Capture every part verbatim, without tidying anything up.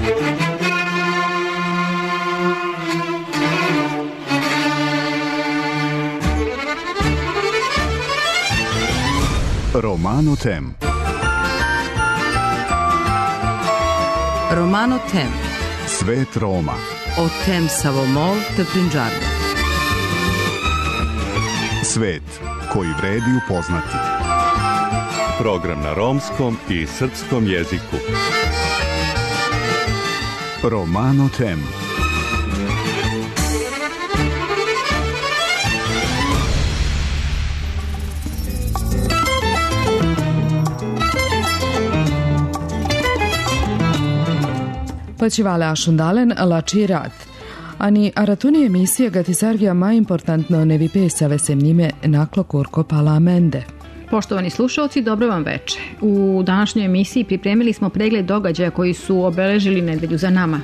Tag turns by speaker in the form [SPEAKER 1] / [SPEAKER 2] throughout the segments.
[SPEAKER 1] Romano Tem.
[SPEAKER 2] Romano Tem.
[SPEAKER 1] Svet Roma.
[SPEAKER 2] O tem Savomol te Prinđarno.
[SPEAKER 1] Svet koji vredi upoznati.
[SPEAKER 3] Program na romskom i srpskom jeziku.
[SPEAKER 1] Romano Tem.
[SPEAKER 4] Pačivale Ašundalen, lači rad. Ani aratuni emisija gatisarvija ma importantno ne vipesave se njime naklo kurko palamende.
[SPEAKER 5] Poštovani slušalci, dobro vam veče. U današnjoj emisiji pripremili smo pregled događaja koji su obeležili nedelju za nama.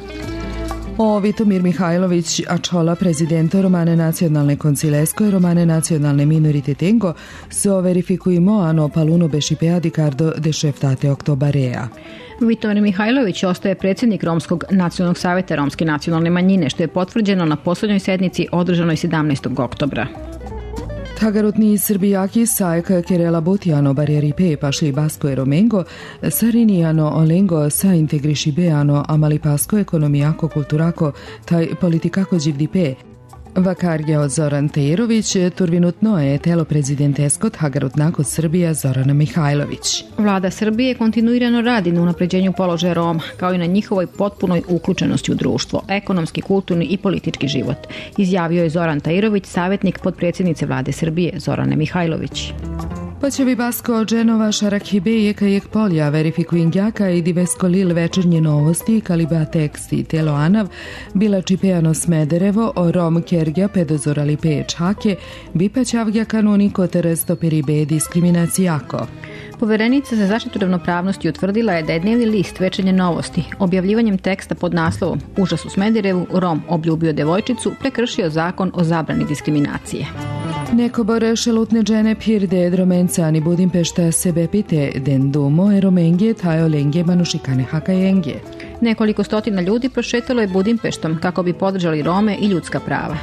[SPEAKER 4] O Vitomir Mihajlović, Ačola, prezidenta Romane nacionalne koncilesko i Romane nacionalne minoritetengo, so verifikujemo ano paluno bešipea di cardo de šeftate oktobarea.
[SPEAKER 5] Vitomir Mihajlović ostaje predsjednik Romskog nacionalnog savjeta Romske nacionalne manjine, što je potvrđeno na poslednjoj sednici održanoj sedamnaestog oktobra.
[SPEAKER 4] Tagarutni Srbijaki sajka Kerela Butijano barjeripe pašli Basko e Romengo, Sarinijano Olengo sa integrišibeano amalipasko ekonomijako kulturako taj politikako živdipe. Vakarja Zoran Tejerović, turvinutno je telo prezidentesko Tagarutnako Srbija Zorana Mihajlović.
[SPEAKER 5] Vlada Srbije kontinuirano radi na unapređenju položaja Roma, kao i na njihovoj potpunoj uključenosti u društvo, ekonomski, kulturni i politički život, izjavio je Zoran Tejerović, savjetnik potpredsjednice Vlade Srbije Zorane Mihajlović.
[SPEAKER 4] Pačevi Basko, Dženova, Šarakhibe, Kajek Polja, Verifikuingjaka i Divesko Lil večernje novosti, Kaliba tekst i Telo Anav, Bila Čipejano Smederevo, o Rom Kergja, Pedozorali Pe Čake, Bipaćavgja Kanuniko Teresto Peribe diskriminacijako.
[SPEAKER 5] Poverenica za zaštitu ravnopravnosti utvrdila je da je dnevni list Večernje novosti objavljivanjem teksta pod naslovom Užas u Smederevu, Rom obljubio devojčicu, prekršio zakon o zabrani diskriminacije.
[SPEAKER 4] Neko bore šelutne džene pirde dromenca ni Budimpešta sebe pite den dumo eromenge tajo lenge manušikane hakajenge.
[SPEAKER 5] Nekoliko stotina ljudi prošetalo je Budimpeštom kako bi podržali Rome i ljudska prava.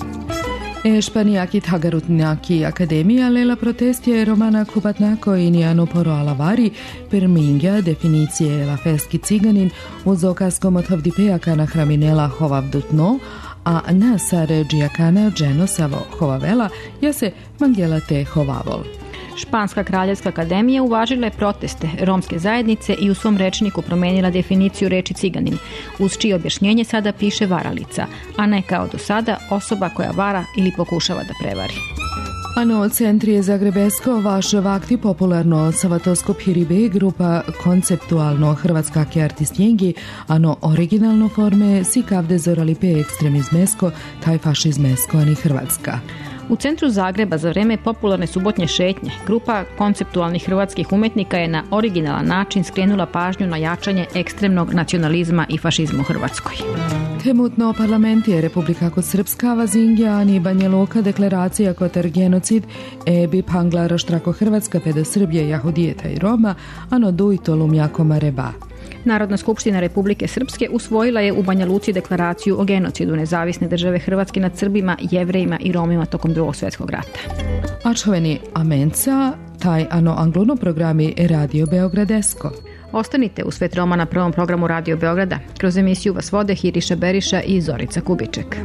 [SPEAKER 4] Ešpanijaki Tagarutnjaki akademija lela protestje Romana Kubatnako i Nijano Poro Alavari permingja definicije la feski ciganin uz okaskom od havdipejaka na hraminela hovavdutno, a na saređijakana dženosavo hovavela ja se mangela te hovavol.
[SPEAKER 5] Španska kraljevska akademija uvažila je proteste romske zajednice i u svom rečniku promenila definiciju reči ciganin, uz čije objašnjenje sada piše varalica, a ne kao do sada osoba koja vara ili pokušava da prevari.
[SPEAKER 4] Ano, centri je Zagrebesko, vaš vakti popularno savatoskop hiribe grupa konceptualno hrvatskake artistjengi, ano originalno forme si kavde zoralipe ekstremizmesko, taj fašizmesko, ani Hrvatska.
[SPEAKER 5] U centru Zagreba za vreme popularne subotnje šetnje, grupa konceptualnih hrvatskih umetnika je na originalan način skrenula pažnju na jačanje ekstremnog nacionalizma i fašizma u Hrvatskoj.
[SPEAKER 4] Temutno parlament je Republika Srpska, Vazingja, ani Banja Luka deklaracija kotar genocid e bi pangla raštrako Hrvatska peda Srbije, Jahudijeta i Roma, ano dujtolum jakoma reba.
[SPEAKER 5] Narodna skupština Republike Srpske usvojila je u Banja Luci deklaraciju o genocidu nezavisne države Hrvatske nad Srbima, Jevrejima i Romima tokom Drugog svjetskog rata.
[SPEAKER 4] A čoveni Amenca, taj ano angluno programi Radio Beogradesko.
[SPEAKER 5] Ostanite u Svet Roma na prvom programu Radio Beograda. Kroz emisiju vas vode Hiriša Beriša i Zorica Kubiček.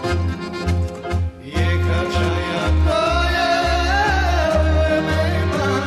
[SPEAKER 6] Jeka čaja to je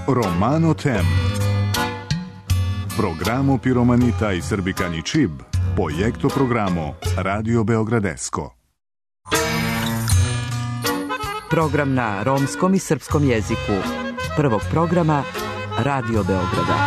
[SPEAKER 1] Romano Tem. Programo Piromanita i Srbikani Čib, projekto programo Radio Beogradesko.
[SPEAKER 2] Program na romskom i srpskom jeziku. Prvog programa Radio Beograda.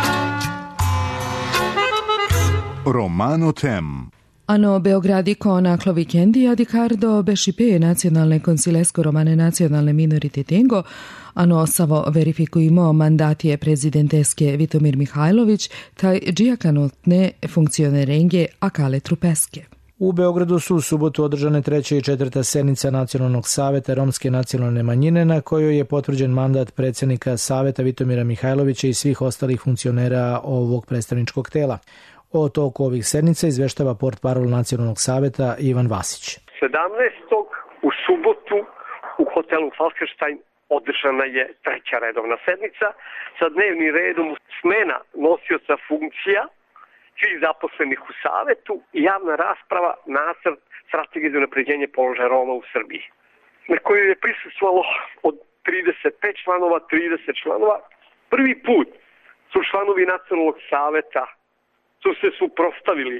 [SPEAKER 1] Romano Tem.
[SPEAKER 4] Ano Beogradico naklo vikendi a Ricardo Bescipe nacionalne consilesko romane nacionalne minoritetengo, ano savo verifikujemo mandati prezidenteske Vitomir Mihajlović, taj džijakanotne funkcionerenge Akale Trupeske.
[SPEAKER 6] U Beogradu su u subotu održane treća i četvrta sednica Nacionalnog saveta Romske nacionalne manjine, na kojoj je potvrđen mandat predsjednika Saveta Vitomira Mihajlovića i svih ostalih funkcionera ovog predstavničkog tela. O toku ovih sednica izveštava portparol Nacionalnog saveta Ivan Vasić.
[SPEAKER 7] sedamnaestog u subotu u hotelu Falkenstein održana je treća redovna sednica sa dnevnim redom smena nosioca funkcija, svih zaposlenih u Savetu i javna rasprava nacrt strategije za unapređenje položaja Roma u Srbiji, na kojoj je prisustvovalo od trideset pet članova, trideset članova. Prvi put su članovi Nacionalnog saveta su se suprotstavili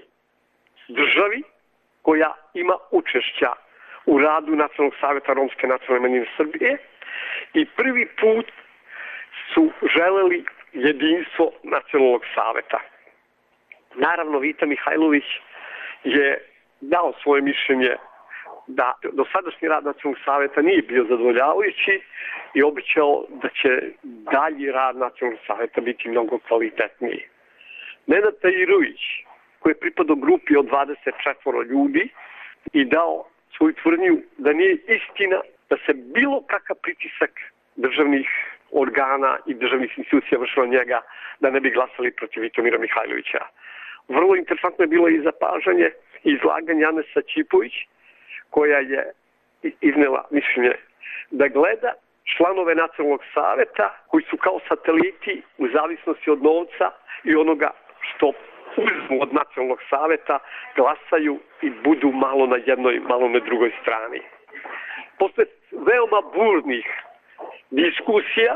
[SPEAKER 7] državi koja ima učešća u radu Nacionalnog saveta Romske nacionalne manjine Srbije i prvi put su želeli jedinstvo Nacionalnog saveta. Naravno, Vita Mihajlović je dao svoje mišljenje da dosadašnji rad Nacionalnog saveta nije bio zadovoljavajući i obećao da će dalji rad Nacionalnog saveta biti mnogo kvalitetniji. Nenad Tajirović, koji je pripadao grupi od dvadeset četvoro ljudi i dao svoju tvrdnju da nije istina da se bilo kakav pritisak državnih organa i državnih institucija vršilo njega da ne bi glasali protiv Vitomira Mihajlovića. Vrlo interesantno je bilo i zapažanje i izlaganje Ane Sačipović, koja je iznela mišljenje da gleda članove Nacionalnog saveta koji su kao sateliti u zavisnosti od novca i onoga što uzmu od Nacionalnog saveta, glasaju i budu malo na jednoj, malo na drugoj strani. Posle veoma burnih diskusija,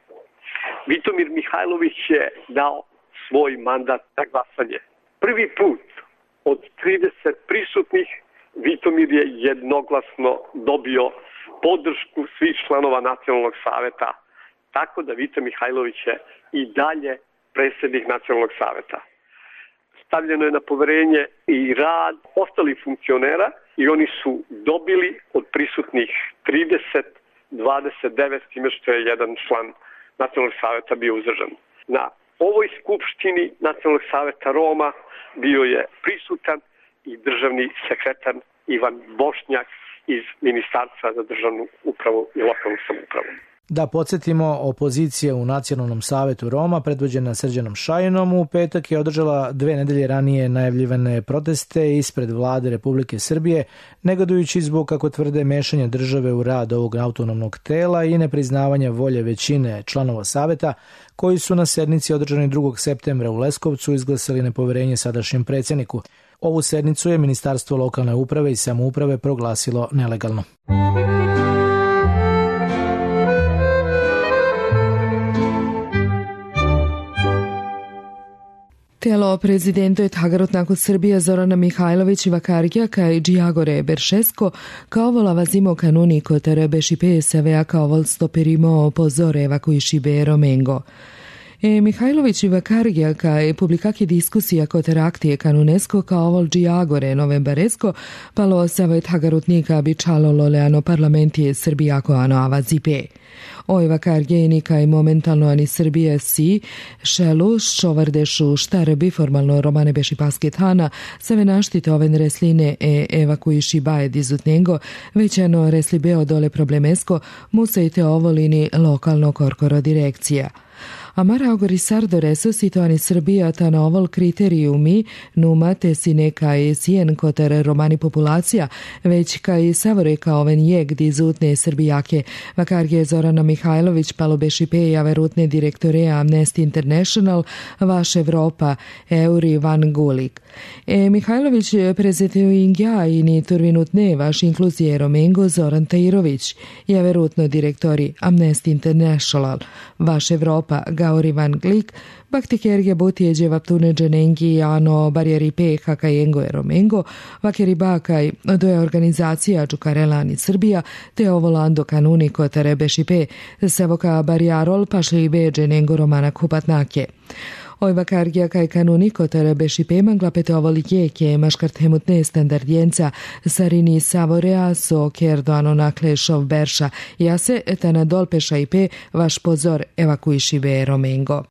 [SPEAKER 7] Vitomir Mihajlović je dao svoj mandat na glasanje. Prvi put od trideset prisutnih Vitomir je jednoglasno dobio podršku svih članova Nacionalnog saveta, tako da Vita Mihajlović je i dalje predsjednik Nacionalnog saveta. Stavljeno je na poverenje i rad ostalih funkcionera i oni su dobili od prisutnih trideset, dvadeset devet, time što je jedan član Nacionalnog saveta bio uzdržan. Na ovoj skupštini Nacionalnog saveta Roma bio je prisutan i državni sekretar Ivan Bošnjak iz Ministarstva za državnu upravu i lokalnu samoupravu.
[SPEAKER 6] Da podsjetimo, opozicija u Nacionalnom savetu Roma, predvođena Srđanom Šajinom, u petak je održala dve nedelje ranije najavljivane proteste ispred vlade Republike Srbije, negadujući zbog, kako tvrde, mešanja države u rad ovog autonomnog tela i nepriznavanja volje većine članova saveta, koji su na sednici održanoj drugog septembra u Leskovcu izglasali nepoverenje sadašnjem predsjedniku. Ovu sednicu je Ministarstvo lokalne uprave i samouprave proglasilo nelegalno.
[SPEAKER 4] Telo prezidento je tagarot nakon Srbije Zorana Mihajlović i Vakargija kaj Džiagore Beršesko kao volava zimo kanuni kotere Bešipe sevea kao vol stoperimo pozore evakuiši be Romengo. E Mihajlović i Vakargija kaj publikaki diskusija kotere aktije kanunesko kao vol Džiagore novembaresko palo save tagarotnika bi čalo loleano parlamentije Srbijako ano avazipe. Oj Vakargijeni kaj momentalno ani Srbije si šelu šovardešu štarbi formalno romane beši pasketana save naštite oven resline e evakuiši baje dizutnengo već ano resli beo dole problemesko musejte ovolini lokalno korkoro direkcija. Amara ogorisardo reso situani Srbija ta na ovol kriterijumi numa te si neka je sijen koter romani populacija, već kaj savore kao oven jeg dizutne Srbijake, Vakargije Zorana Mihajlović palo bešipeja verutne direktore Amnesty International, vaš Evropa, Euri Van Gulik. E Mihajlović prezetio ingja i ni turvinutne vaš inkluzije Romengo Zoran Tajirović, je verutno direktori Amnesty International, vaš Evropa Gauri Van Glik, baktikerge butije vaptune dženengi ano barjeri pe hakajengo e Romengo, vakeri bakaj doje organizacija Džukarelani Srbija, te ovolando kanuniko terebeši pe sevoka barjarol pašli be dženengo romana kupatnake. Oj vakargija kaj kanuniko terebeši pe manglapete ovolike ke maškartemutne standardjenca sarini savorea so kerdoano nakle šov berša jase etana dolpeša i pe vaš pozor evakuiši be Romengo.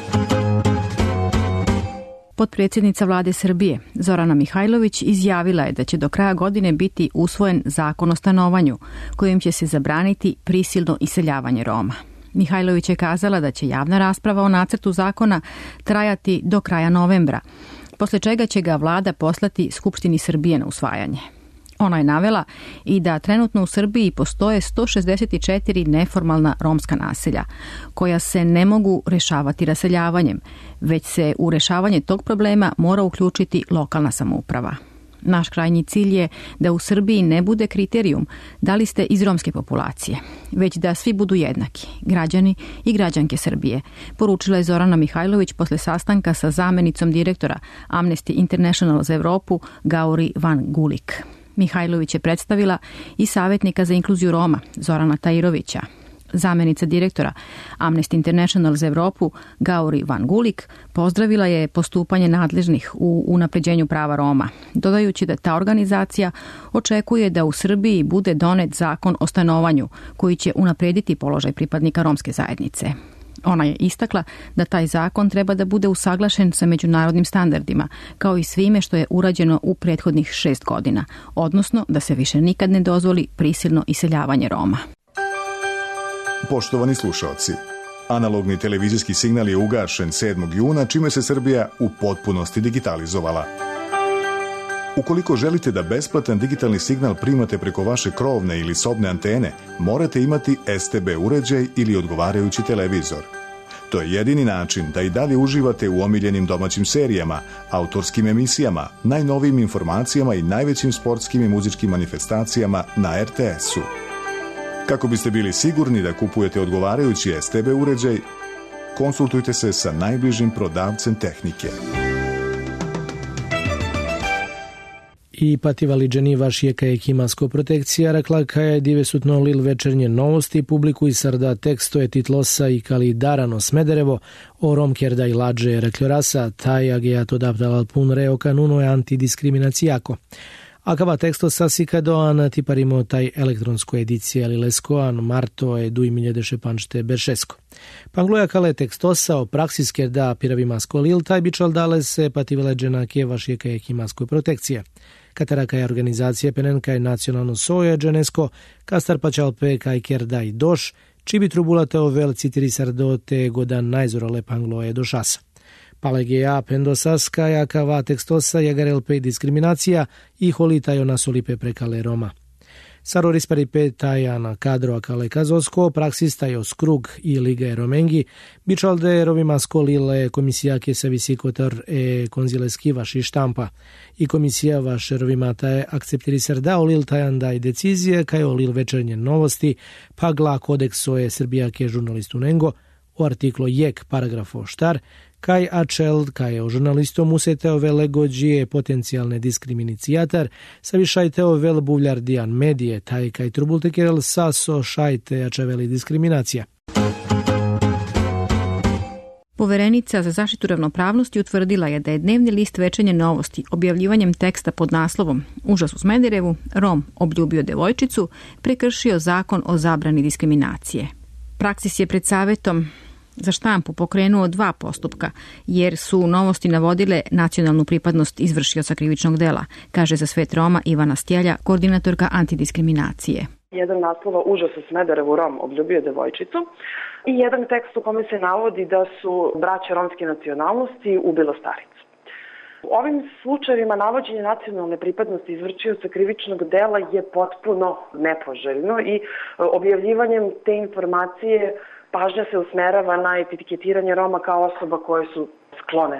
[SPEAKER 5] Potpredsjednica vlade Srbije Zorana Mihajlović izjavila je da će do kraja godine biti usvojen zakon o stanovanju kojim će se zabraniti prisilno iseljavanje Roma. Mihajlović je kazala da će javna rasprava o nacrtu zakona trajati do kraja novembra, posle čega će ga vlada poslati Skupštini Srbije na usvajanje. Ona je navela i da trenutno u Srbiji postoje sto šezdeset četiri neformalna romska naselja, koja se ne mogu rešavati raseljavanjem, već se u rešavanje tog problema mora uključiti lokalna samouprava. Naš krajnji cilj je da u Srbiji ne bude kriterijum da li ste iz romske populacije, već da svi budu jednaki, građani i građanke Srbije, poručila je Zorana Mihajlović posle sastanka sa zamenicom direktora Amnesty International za Evropu Gauri Van Gulik. Mihajlović je predstavila i savjetnika za inkluziju Roma Zorana Tajirovića. Zamenica direktora Amnesty International za Evropu Gauri Van Gulik pozdravila je postupanje nadležnih u unapređenju prava Roma, dodajući da ta organizacija očekuje da u Srbiji bude donet zakon o stanovanju koji će unaprediti položaj pripadnika romske zajednice. Ona je istakla da taj zakon treba da bude usaglašen sa međunarodnim standardima, kao i svime što je urađeno u prethodnih šest godina, odnosno da se više nikad ne dozvoli prisilno iseljavanje Roma.
[SPEAKER 1] Poštovani slušaoci, analogni televizijski signal je ugašen sedmog juna, čime se Srbija u potpunosti digitalizovala. Ukoliko želite da besplatan digitalni signal primate preko vaše krovne ili sobne antene, morate imati es te be uređaj ili odgovarajući televizor. To je jedini način da i dalje uživate u omiljenim domaćim serijama, autorskim emisijama, najnovijim informacijama i najvećim sportskim i muzičkim manifestacijama na er te esu. Kako biste bili sigurni da kupujete odgovarajući es te be uređaj, konsultujte se sa najbližim prodavcem tehnike.
[SPEAKER 6] I pativali dženi vaš je kaj kimasko protekcija, rekla kaj je divesutno lil večernje novosti, publiku i sarda teksto je titlosa i kali darano Smederevo, o romkerda i lađe reklorasa, taj ageat odaptal pun reo kanuno je antidiskriminacijako. Akava teksto sasika doan tiparimo taj elektronsko edicija ali leskoan marto e du miljedeše panšte beršesko. Pangloja kale tekstosa o praksiske da piravima skolil taj bičal dale se pativeleđena kjevaš je kaj kimaskoj protekcije. Kateraka je organizacija penenka je nacionalno soje dženesko, kastar pačalpe kaj kerda i doš, čibi trubulate o vel citiri sardote godan najzorole pangloje došasa. Palegeja pendosaska jakava tekstosa jagarelpe diskriminacija i holitajo nasolipe prekale Roma. Saroris peripetajana kadro akale kazosko, praksistajo skrug i liga romengi, bičalde rovima skolile komisija ke se visikotor e konzileski vaši štampa. I komisija vaš rovima taje akceptiri serda olil tajanda i decizije, kaj olil večernje novosti, pa gla kodekso je Srbija ke žurnalistu Nengo, o artiklo jek paragrafo štar, kaj ačel, kaj o žurnalistom useteo vele gođije potencijalne diskriminicijatar, savišajteo vel buvljar dijan medije, taj kaj trubultekerel saso šajte ačeveli diskriminacija.
[SPEAKER 5] Poverenica za zaštitu ravnopravnosti utvrdila je da je dnevni list Večernje novosti objavljivanjem teksta pod naslovom Užas u Smederevu, Rom obljubio devojčicu, prekršio zakon o zabrani diskriminacije. Praksis je pred Savetom za štampu pokrenuo dva postupka, jer su novosti navodile nacionalnu pripadnost izvršioca krivičnog dela, kaže za svet Roma Ivana Stjelja, koordinatorka antidiskriminacije.
[SPEAKER 8] Jedan naslova Užas u Smederevu, Rom obljubio devojčicu i jedan tekst u kome se navodi da su braća romske nacionalnosti ubilo staricu. U ovim slučajevima navođenje nacionalne pripadnosti izvršioca krivičnog dela je potpuno nepoželjno i objavljivanjem te informacije pažnja se usmerava na etiketiranje Roma kao osoba koje su sklone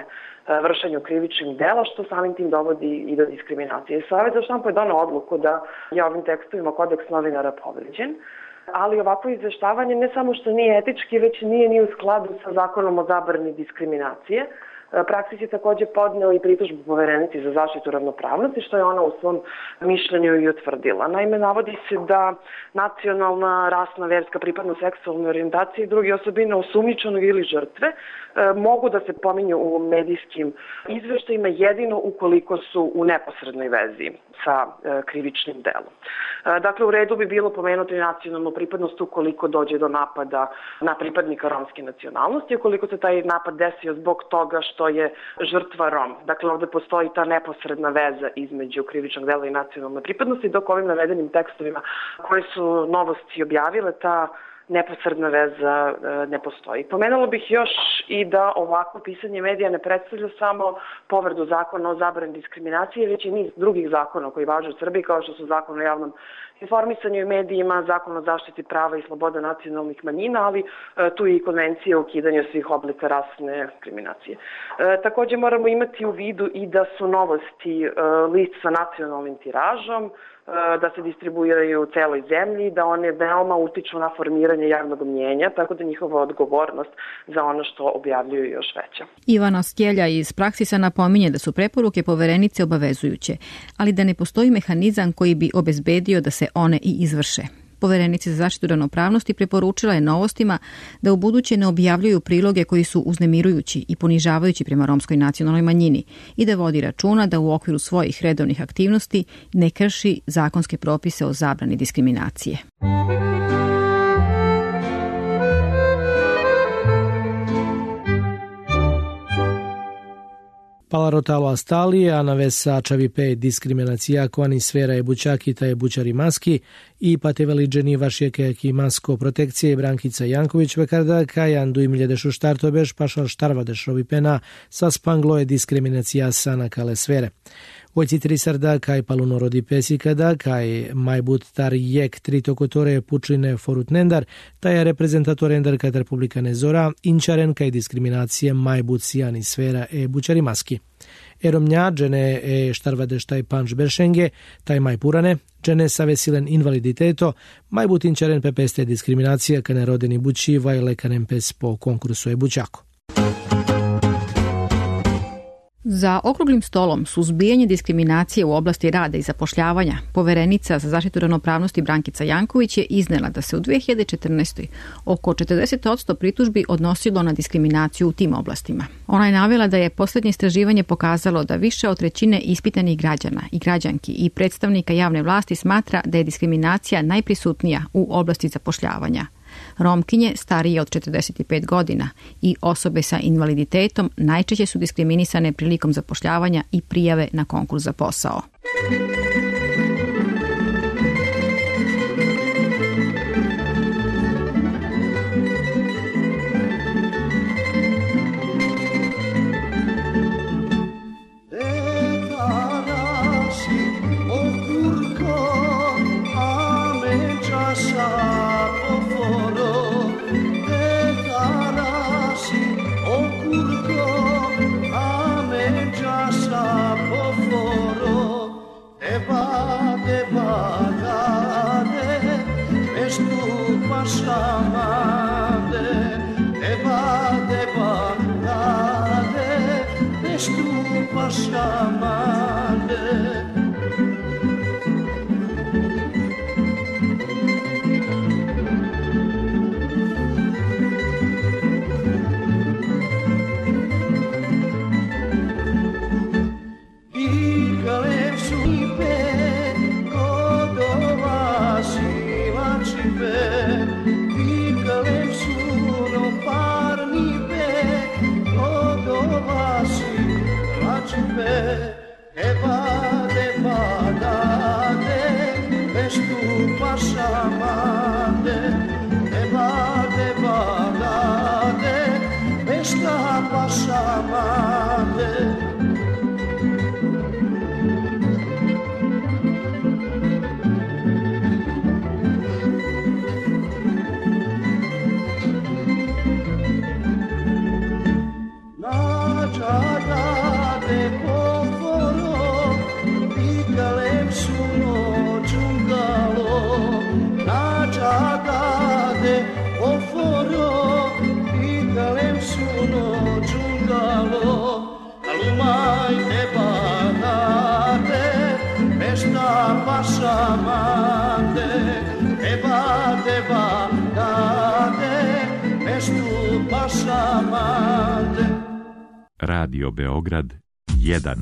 [SPEAKER 8] vršenju krivičnih dela, što samim tim dovodi i do diskriminacije. Savet za štampu je donao odluku da je ovim tekstovima kodeks novinara povređen, ali ovako izveštavanje ne samo što nije etički, već nije ni u skladu sa zakonom o zabrani diskriminacije. Praksis je takođe podneo i pritužbu Poverenici za zaštitu ravnopravnosti, što je ona u svom mišljenju i utvrdila. Naime, navodi se da nacionalna, rasna, verska, pripadnost, seksualne orijentacije i druge osobine osumnjičenog ili žrtve mogu da se pominju u medijskim izveštajima jedino ukoliko su u neposrednoj vezi sa krivičnim delom. Dakle, u redu bi bilo pomenuti nacionalnu pripadnost ukoliko dođe do napada na pripadnika romske nacionalnosti, ukoliko se taj napad desio zbog toga što je žrtva Rom. Dakle, ovde postoji ta neposredna veza između krivičnog dela i nacionalne pripadnosti, dok ovim navedenim tekstovima koji su Novosti objavile, ta neposredna veza ne postoji. Pomenula bih još i da ovako pisanje medija ne predstavlja samo povredu zakona o zabrani diskriminacije, već i niz drugih zakona koji važe u Srbiji, kao što su zakon o javnom informisanju i medijima, zakon o zaštiti prava i sloboda nacionalnih manjina, ali tu je i konvencija o ukidanju svih oblika rasne diskriminacije. E, takođe moramo imati u vidu i da su Novosti list sa nacionalnim tiražom, da se distribuiraju u celoj zemlji, da one veoma utiču na formiranje javnog mnjenja, tako da njihova odgovornost za ono što objavljuju još veća.
[SPEAKER 5] Ivana Skjelja iz Praksisa napominje da su preporuke Poverenice obavezujuće, ali da ne postoji mehanizam koji bi obezbedio da se one i izvrše. Poverenica za zaštitu ravnopravnosti preporučila je Novostima da u buduće ne objavljuju priloge koji su uznemirujući i ponižavajući prema romskoj nacionalnoj manjini i da vodi računa da u okviru svojih redovnih aktivnosti ne krši zakonske propise o zabrani diskriminacije.
[SPEAKER 6] Palarotalo Astali, Ana Vesa Čavipe diskriminacija koani sfera je bučaki ta je bučari maski i pateveliđeni vašjeke ki masko protekcije Brankica Janković vekarda kajan duimljedeš u štartobeš pašal štarvadeš robipena sa spanglo je diskriminacija sana kale sfere. Ojci trisarda kaj paluno rodi pesikada kaj majbut tar jek tritokotore pučline forut nendar ta je reprezentator endar kad Republika Nezora inčaren kaj diskriminacije majbut sijani sfera e bučari maski. Eromnja džene e štarvadeš taj panč beršenge, taj maj purane, džene sa vesilen invaliditeto, majbut inčaren pepeste diskriminacija kane rodeni buči vaj lekanem pes po konkursu e bučako.
[SPEAKER 5] Za okruglim stolom suzbijanje diskriminacije u oblasti rada i zapošljavanja Poverenica za zaštitu ravnopravnosti Brankica Janković je iznela da se u dve hiljade četrnaestoj. oko četrdeset posto pritužbi odnosilo na diskriminaciju u tim oblastima. Ona je navela da je posljednje istraživanje pokazalo da više od trećine ispitanih građana i građanki i predstavnika javne vlasti smatra da je diskriminacija najprisutnija u oblasti zapošljavanja. Romkinje starije od četrdeset pet godina i osobe sa invaliditetom najčešće su diskriminisane prilikom zapošljavanja i prijave na konkurs za posao.
[SPEAKER 9] Nađa pašamande, eba deba dade, meštu pašamande.
[SPEAKER 10] Radio Beograd jedan.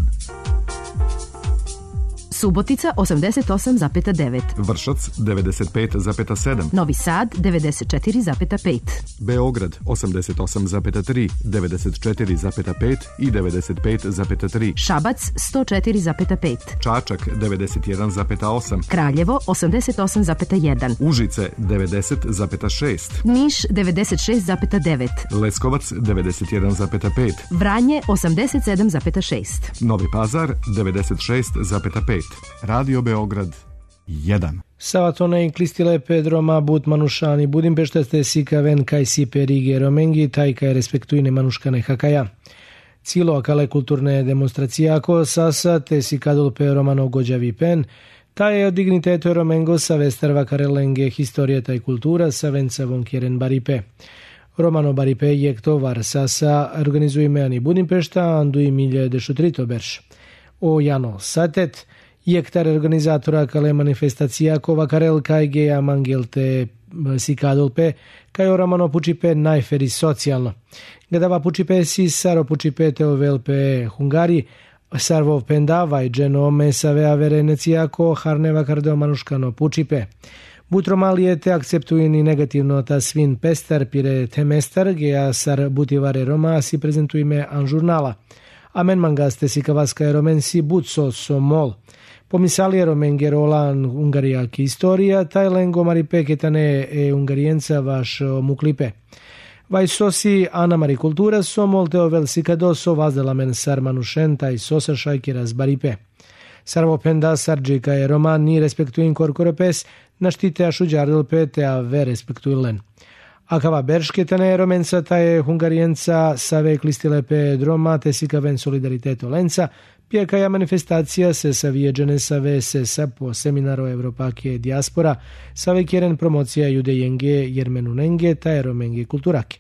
[SPEAKER 11] Subotica osamdeset osam zarez devet.
[SPEAKER 12] Vršac devedeset pet zarez sedam.
[SPEAKER 11] Novi Sad devedeset četiri zarez pet.
[SPEAKER 12] Beograd osamdeset osam zarez tri, devedeset četiri zarez pet i devedeset pet zarez tri.
[SPEAKER 11] Šabac sto četiri zarez pet.
[SPEAKER 12] Čačak devedeset jedan zarez osam.
[SPEAKER 11] Kraljevo osamdeset osam zarez jedan.
[SPEAKER 12] Užice devedeset zarez šest.
[SPEAKER 11] Niš devedeset šest zarez devet.
[SPEAKER 12] Leskovac devedeset jedan zarez pet.
[SPEAKER 11] Vranje osamdeset sedam zarez šest.
[SPEAKER 12] Novi Pazar devedeset šest zarez pet. Radio Beograd jedan.
[SPEAKER 6] Savatona i Klistilepe, Droma, But, Manušani, Budimpešta, ste Sikaven, kaj Sipe, Rige, Romengi, taj kaj respektujne Manuškane Hakaja. Cilo akale kulturne demonstracije ako sasa, te Sikadulpe, Romano, Gođavi, Pen, taj je od dignitetu Romengo sa Vesterva, Karelenge, historijeta i kultura sa Venca Vonkjeren Baripe. Romano Baripe je tovar sasa, organizuje Meani Budimpešta, andu i milje dešutrito berš. O Jano Satet, Jektar organizatora kale manifestacija kova Karel Kajgeja Mangelte Sikadulpe, kaj Romano Pučipe najferi socijalno. Gadava Pučipe si Saro Pučipe Teovelpe Hungari, Sarvov Pendava i Dženo Mesave Averenecijako Harneva Kardeo Manuškano Pučipe. Butromalije te akceptujeni negativno ta svin pestar pire temestar, geja sar butivare Roma si prezentujme an žurnala. Amen mangaste si kavaska romensi butso somol. Pomisali romengerolan ungarijaki historija, taj lengo maripe ketane e ungarijenca vaš muklipe. Vaj sosi ana marikultura somol teo velsikado so vazdelamen sar manušen taj sosa šajkeras baripe. Sarvo penda sarđika je roman ni respektuin korkoropes, naštite ašuđardilpe te a ve respektuilen. Akava beršketane romenca taj hungarijenca save Klistilepe Droma te sikaven solidariteto lenca, pjekaja manifestacija se savijeđene save se sa po seminaru Evropake dijaspora, save kjeren promocija judejenge jermenunenge taj romenge kulturake.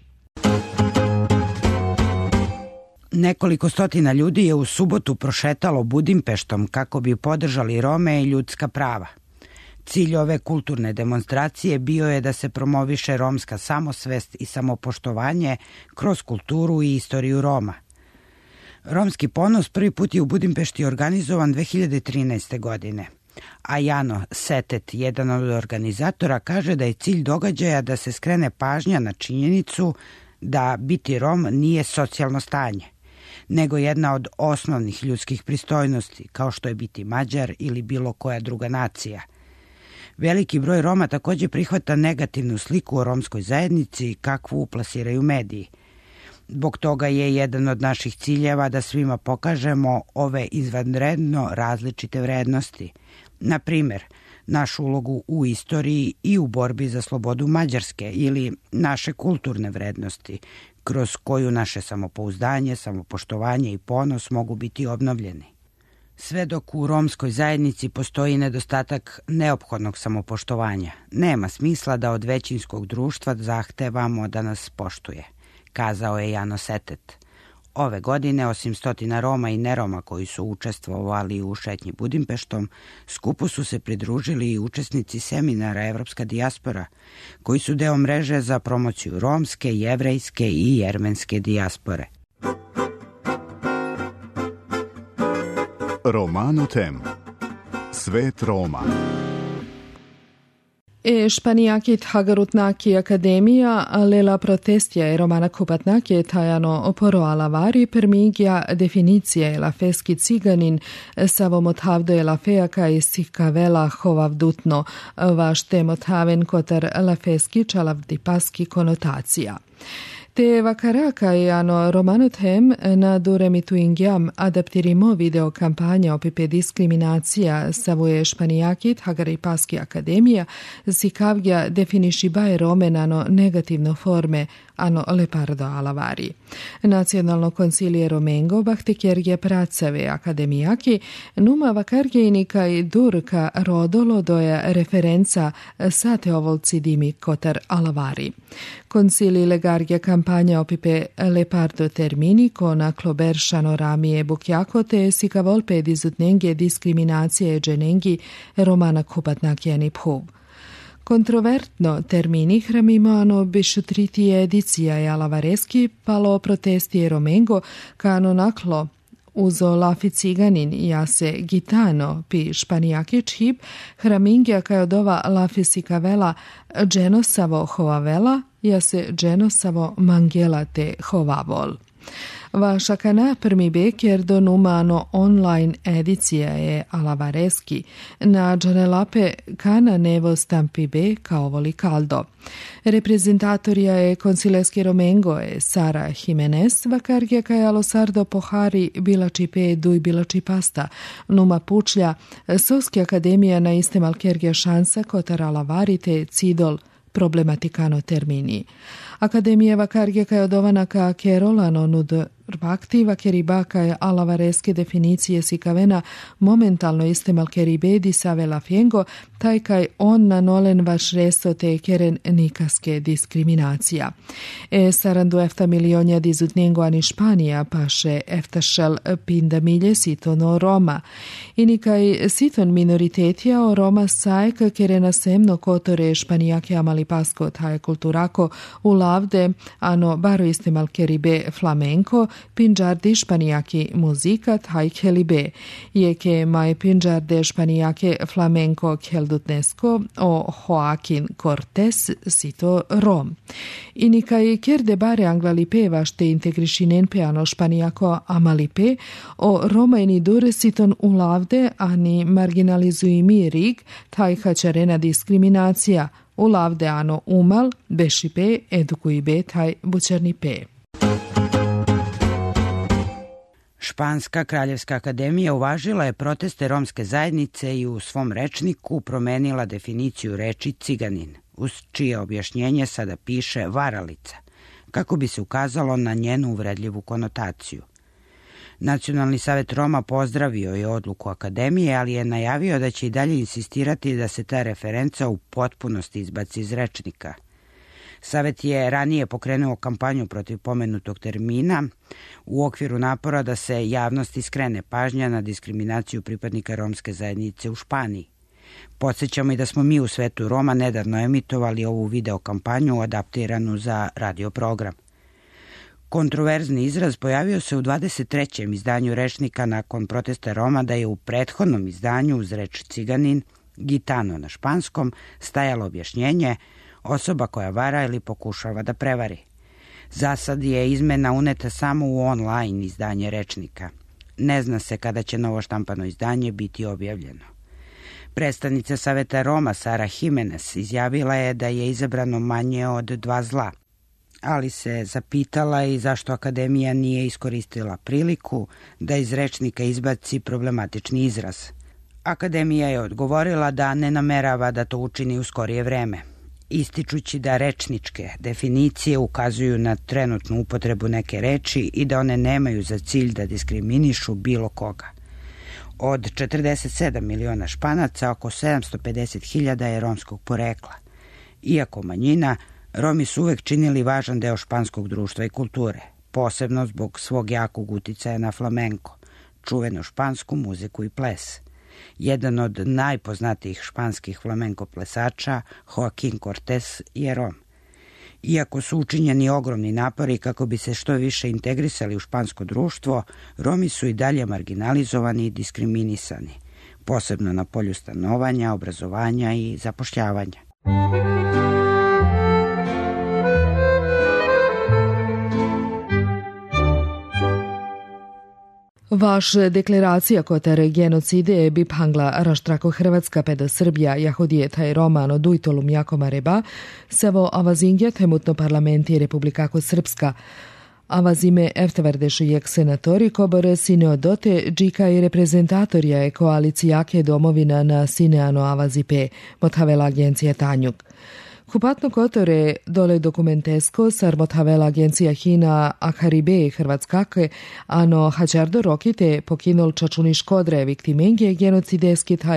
[SPEAKER 13] Nekoliko stotina ljudi je u subotu prošetalo Budimpeštom kako bi podržali Rome i ljudska prava. Cilj ove kulturne demonstracije bio je da se promoviše romska samosvest i samopoštovanje kroz kulturu i istoriju Roma. Romski ponos prvi put je u Budimpešti organizovan dve hiljade trinaeste. godine. A Jano Setet, jedan od organizatora, kaže da je cilj događaja da se skrene pažnja na činjenicu da biti Rom nije socijalno stanje, nego jedna od osnovnih ljudskih pristojnosti, kao što je biti Mađar ili bilo koja druga nacija. Veliki broj Roma također prihvata negativnu sliku o romskoj zajednici kakvu plasiraju mediji. Zbog toga je jedan od naših ciljeva da svima pokažemo ove izvanredno različite vrednosti. Na primjer, našu ulogu u istoriji i u borbi za slobodu Mađarske ili naše kulturne vrednosti, kroz koju naše samopouzdanje, samopoštovanje i ponos mogu biti obnovljeni. Sve dok u romskoj zajednici postoji nedostatak neophodnog samopoštovanja, nema smisla da od većinskog društva zahtevamo da nas poštuje, kazao je Jano Setet. Ove godine, osim stotina Roma i neroma koji su učestvovali u šetnji Budimpeštom, skupu su se pridružili i učesnici seminara Evropska dijaspora, koji su deo mreže za promociju romske, jevrejske i jermenske dijaspore.
[SPEAKER 1] Romano Tem. Svet Roma.
[SPEAKER 4] E španijaki Hagarutnaki akademija lela protestija e romana kupatnaki tajano poro alavari permigja definicije la feski ciganin savomothavdo e la feaka i sikavela hovavdutno vaš temothaven kotar la feski čalavdipaski konotacija. Te vakaraka i ano romanotem na duremituingjam adaptirimo video kampanja opipe diskriminacija savuje španijakit Hagaripaski akademija sikavgja definišibaje romenano negativno forme ano lepardo alavari. Nacionalno koncilije Romengo bahtikjergje pracave akademijaki numa vakargejnika i durka rodolo doja referenca sate ovolci dimi kotar alavari. Koncili legargje kampanja campagna opipe le parto termini con acclobersciano rami e buchiacote si cavolpe disutnenghe discriminazie e genenghi romana kupatnakieni pub. Kontrovertno termini hramimano bešutriti edicija e alavareski palo protesti romengo kano naklo uzo lafi ciganin jase gitano pi španijaki čhib hramingja kajodova lafi sikavela dženosavo hovavela jase dženosavo mangela te hovavol. Vašakana prmi beker do numano online edicija je alavareski na džanelape kana nevo stampi be kao voli caldo. Reprezentatorija je konsileski romengo je Sara Jimenez vakargja kaj alosardo pohari bilači pe duj bilači pasta numa pučlja Soski akademija na iste malkergja šansa kotar alavarite cidol problematikano termini. Akademijeva kargja kaj odovana ka kerolano nud aktiva keriba kaj alavareske definicije sikavena momentalno iste malkeribedi save la fiengo taj kaj on na nolen vaš resto te keren nikaske diskriminacija. E sarandu efta milionja dizutnengo ani Španija paše efta šel pinda milje sitono Roma. Ini kaj siton minoritetija o Roma sajk kerena semno kotore španijake amali pasko taj kulturako u lavde ano baro iste malkeribe flamenko pinjardi španijaki muzika taj kelibe, je ke maj pinjarde španijake flamenko keldutnesko o Joaquin Cortés sito Rom. Ini kaj kerde bare anglalipe vašte integrišinen peano španijako amalipe o Roma ini dure siton ulavde ani marginalizuimi rig taj hačarena diskriminacija ulavde ano umal bešipe edukuibe taj bučernipe.
[SPEAKER 13] Španska kraljevska akademija uvažila je proteste romske zajednice i u svom rečniku promenila definiciju reči ciganin, uz čije objašnjenje sada piše varalica, kako bi se ukazalo na njenu uvredljivu konotaciju. Nacionalni savet Roma pozdravio je odluku akademije, ali je najavio da će i dalje insistirati da se ta referenca u potpunosti izbaci iz rečnika. Savet je ranije pokrenuo kampanju protiv pomenutog termina u okviru napora da se javnosti skrene pažnja na diskriminaciju pripadnika romske zajednice u Španiji. Podsjećamo i da smo mi u svetu Roma nedavno emitovali ovu video kampanju adaptiranu za radio program. Kontroverzni izraz pojavio se u dvadeset trećem izdanju rečnika nakon protesta Roma da je u prethodnom izdanju uz reč ciganin, gitano na španskom, stajalo objašnjenje osoba koja vara ili pokušava da prevari. Za sad je izmena uneta samo u online izdanje rečnika. Ne zna se kada će novo štampano izdanje biti objavljeno. Predstavnica Saveta Roma Sara Jimenez izjavila je da je izabrano manje od dva zla, ali se zapitala i zašto akademija nije iskoristila priliku da iz rečnika izbaci problematični izraz. Akademija je odgovorila da ne namerava da to učini u skorije vreme, ističući da rečničke definicije ukazuju na trenutnu upotrebu neke reči i da one nemaju za cilj da diskriminišu bilo koga. Od četrdeset sedam miliona Španaca, oko sedamsto pedeset hiljada je romskog porekla. Iako manjina, Romi su uvek činili važan deo španskog društva i kulture, posebno zbog svog jakog uticaja na flamenko, čuvenu špansku muziku i ples. Jedan od najpoznatijih španskih flamenko plesača, Joaquin Cortés, je Rom. Iako su učinjeni ogromni napori kako bi se što više integrisali u špansko društvo, Romi su i dalje marginalizovani i diskriminisani, posebno na polju stanovanja, obrazovanja i zapošljavanja.
[SPEAKER 4] Vaš deklaracija kotar genocide bi pangla raštrako Hrvatska peda Srbija jahodijeta i Romano dujtolum jakoma reba, sevo avazingja temutno parlamenti Republikako Srpska. Avazime eftevardešu jek senatori kobore sine odote džika i reprezentatorija je koalicijake domovina na sineano avazipe, mothavela agencija Tanjuk. Kupatno kotore dole dokumentesko sarmothavela agencija Hina Akaribe Hrvatskake, ano hačardo rokite pokinul čačuni škodre viktimenge genocideski taj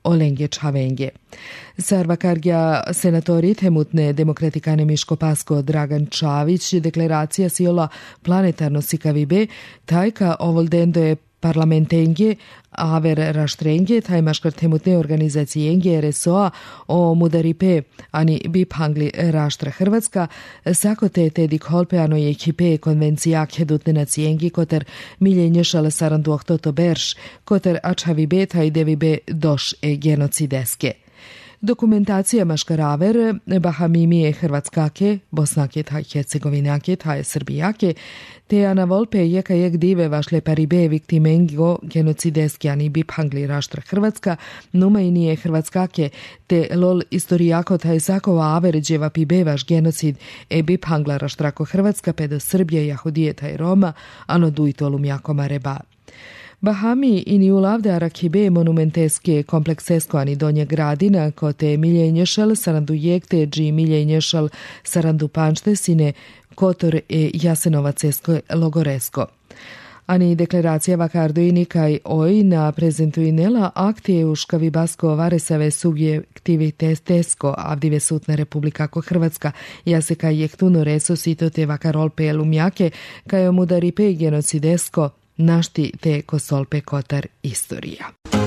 [SPEAKER 4] Olenge Čavenge. Sarvakargja senatori temutne demokratikane Miško Pasko Dragan Čavić deklaracija siola planetarno sikavibe, tajka ovoldendo je parlamentenge aver raštrenge taj maškar temutne organizacijenge R S O-a o mudaripe ani bipangli raštra Hrvatska sako te tedik holpeano je ekipe konvencija kedutne nacijengi koter miljenje šala sarandu ohtoto berš koter ačavibe taj devibe doš e genocideske. Dokumentacija maškaraver Bahamimije Hrvatskake, Bosnake taj Hercegovinake taj Srbijake, te Ana Volpe jeka jek dive vašle paribe viktimengo genocideski ani bipangli raštra Hrvatska, numajnije Hrvatskake, te lol istorijako taj sakova aveređeva pibe vaš genocid e bipangla raštrako Hrvatska pedo Srbije, Jahudije taj Roma, ano dujtolum jakoma reba. Bahami i u lavde arakibe monumenteske kompleksesko ani donje gradina kote miljenješal sarandu jekte dži miljenješal sarandu pančtesine kotor e jasenovacesko logoresko. Ani deklaracija vakardojini kaj oj na prezentuinela akte u škavibasko varesave subjektivitesko avdive sutna Republikako Hrvatska jase kaj jektuno reso sitote vakarolpe lumjake kaj omudaripe genocidesko našti te kosolpe kotar istorija.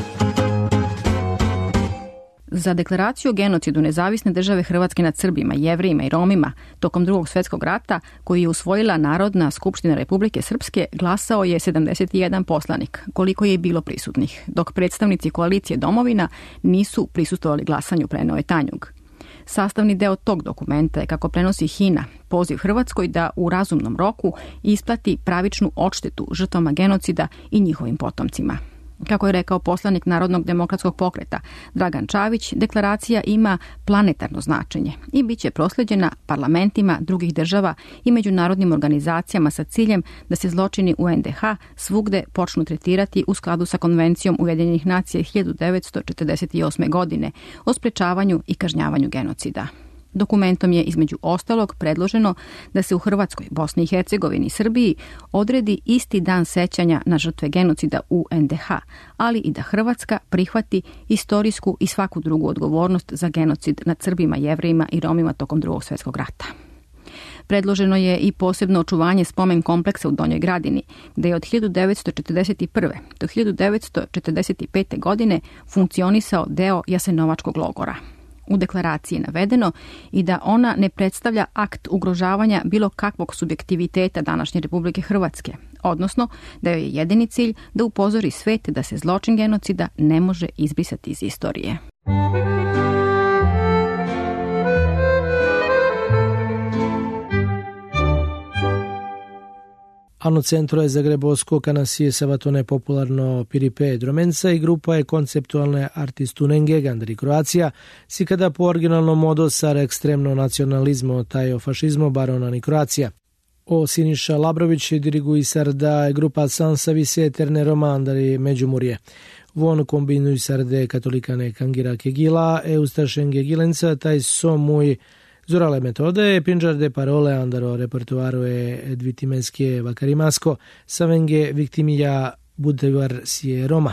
[SPEAKER 5] Za deklaraciju o genocidu Nezavisne države Hrvatske nad Srbima, Jevrejima i Romima tokom Drugog svjetskog rata, koju je usvojila Narodna skupština Republike Srpske, glasao je sedamdeset jedan poslanik, koliko je i bilo prisutnih, dok predstavnici koalicije Domovina nisu prisustvovali glasanju, preneo je Tanjug. Sastavni deo tog dokumenta je, kako prenosi H I N A, poziv Hrvatskoj da u razumnom roku isplati pravičnu odštetu žrtvama genocida i njihovim potomcima. Kako je rekao poslanik Narodnog demokratskog pokreta Dragan Čavić, deklaracija ima planetarno značenje i bit će prosleđena parlamentima drugih država i međunarodnim organizacijama sa ciljem da se zločini u N D H svugde počnu tretirati u skladu sa Konvencijom Ujedinjenih nacija hiljadu devetsto četrdeset osme. godine o sprečavanju i kažnjavanju genocida. Dokumentom je između ostalog predloženo da se u Hrvatskoj, Bosni i Hercegovini i Srbiji odredi isti dan sećanja na žrtve genocida u N D H, ali i da Hrvatska prihvati istorijsku i svaku drugu odgovornost za genocid nad Srbima, Jevrejima i Romima tokom Drugog svjetskog rata. Predloženo je i posebno očuvanje spomen kompleksa u Donjoj Gradini, gde je od hiljadu devetsto četrdeset prve. do hiljadu devetsto četrdeset pete. godine funkcionisao deo Jasenovačkog logora. U deklaraciji je navedeno i da ona ne predstavlja akt ugrožavanja bilo kakvog subjektiviteta današnje Republike Hrvatske, odnosno da joj je jedini cilj da upozori svet da se zločin genocida ne može izbrisati iz istorije.
[SPEAKER 6] Ano centro je Zagrebovsko kanasije savatone popularno Piripe Dromenca i grupa je konceptualne artistunenge Gandri Kroacija, si kada po originalnom modo sar ekstremno nacionalizmo tajo fašizmo barona ni Kroacija. O Siniša Labrović diriguj sar da je grupa Sansa vise eterne romandari Međumurje. Von kombinuj sar de katolikane kangira kegila e ustašenge gilenca taj so muj Zorale metode, pinđar de parole andaro repertuaru e dvitimenske vakarimasko, savenge viktimija budevar sije Roma.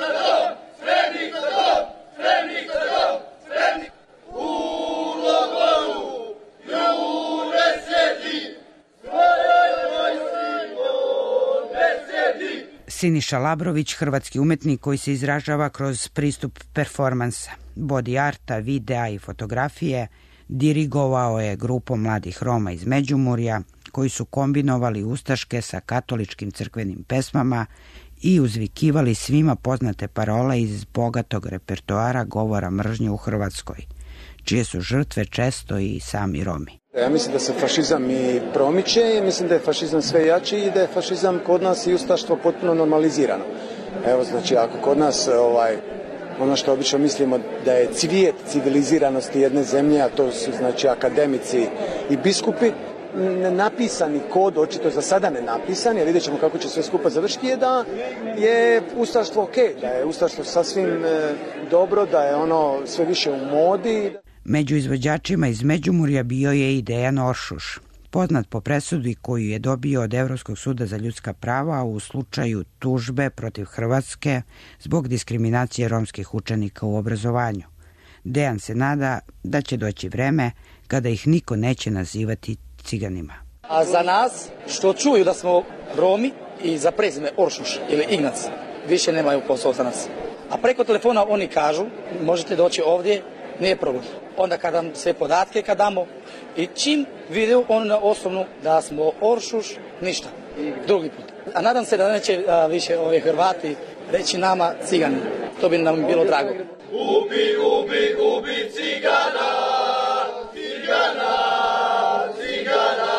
[SPEAKER 13] Siniša Labrović, hrvatski umetnik koji se izražava kroz pristup performansa, body arta, videa i fotografije, dirigovao je grupom mladih Roma iz Međumurja koji su kombinovali ustaške sa katoličkim crkvenim pesmama i uzvikivali svima poznate parole iz bogatog repertoara govora mržnje u Hrvatskoj, čije su žrtve često i sami Romi.
[SPEAKER 14] Ja mislim da se fašizam i promiče, mislim da je fašizam sve jači i da je fašizam kod nas i ustaštvo potpuno normalizirano. Evo, znači, ako kod nas ovaj, ono što obično mislimo da je cvijet civiliziranosti jedne zemlje, a to su znači akademici i biskupi, napisani kod, očito za sada ne napisani, a vidjet ćemo kako će sve skupa završiti, je da je ustaštvo ok, da je ustaštvo sasvim e, dobro, da je ono sve više u modi.
[SPEAKER 13] Među izvođačima iz Međumurja bio je i Dejan Oršuš, poznat po presudi koju je dobio od Evropskog suda za ljudska prava u slučaju tužbe protiv Hrvatske zbog diskriminacije romskih učenika u obrazovanju. Dejan se nada da će doći vreme kada ih niko neće nazivati ciganima.
[SPEAKER 15] A za nas, što čuju da smo Romi i za prezime Oršuš ili Ignac, više nemaju posao za nas. A preko telefona oni kažu, možete doći ovdje, nije problem. Onda kada sve podatke kad damo i čim vidio on na osobnu da smo Oršuš, ništa, drugi put. A nadam se da neće a, više ove Hrvati reći nama cigani. To bi nam bilo drago.
[SPEAKER 9] Ubi, ubi, ubi cigana, cigana, cigana.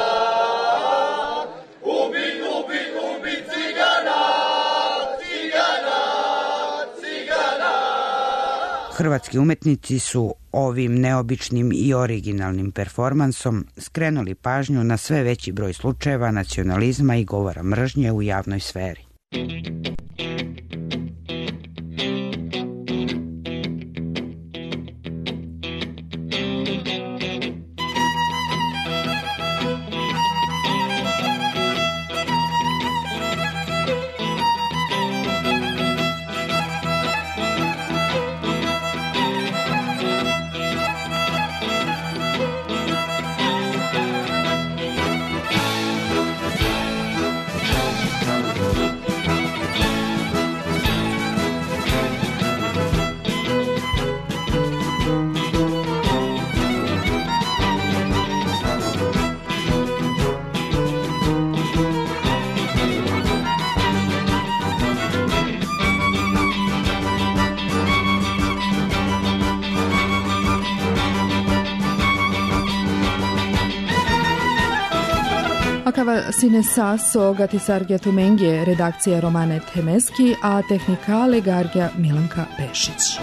[SPEAKER 9] Ubi, ubi, ubi cigana, cigana, cigana.
[SPEAKER 13] Hrvatski umetnici su ovim neobičnim i originalnim performansom skrenuli pažnju na sve veći broj slučajeva nacionalizma i govora mržnje u javnoj sferi.
[SPEAKER 4] Akava sine saso gatisargja tumengje redakcija Romane Temeski, a tehnika legargja Milanka Pešić.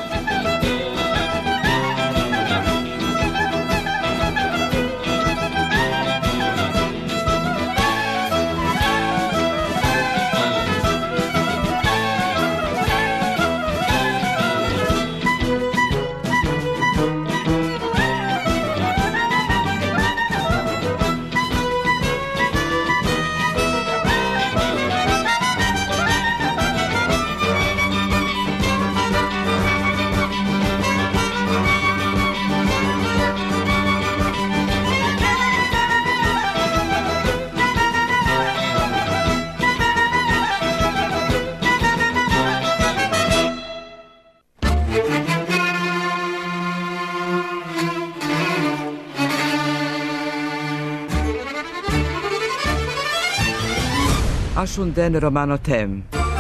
[SPEAKER 2] Ašunden Romano Tem.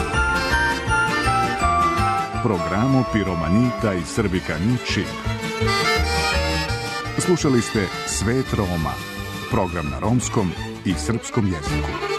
[SPEAKER 1] Programo Piromanita i Srbika Ničim. Slušali ste Svet Roma, program na romskom i srpskom jeziku.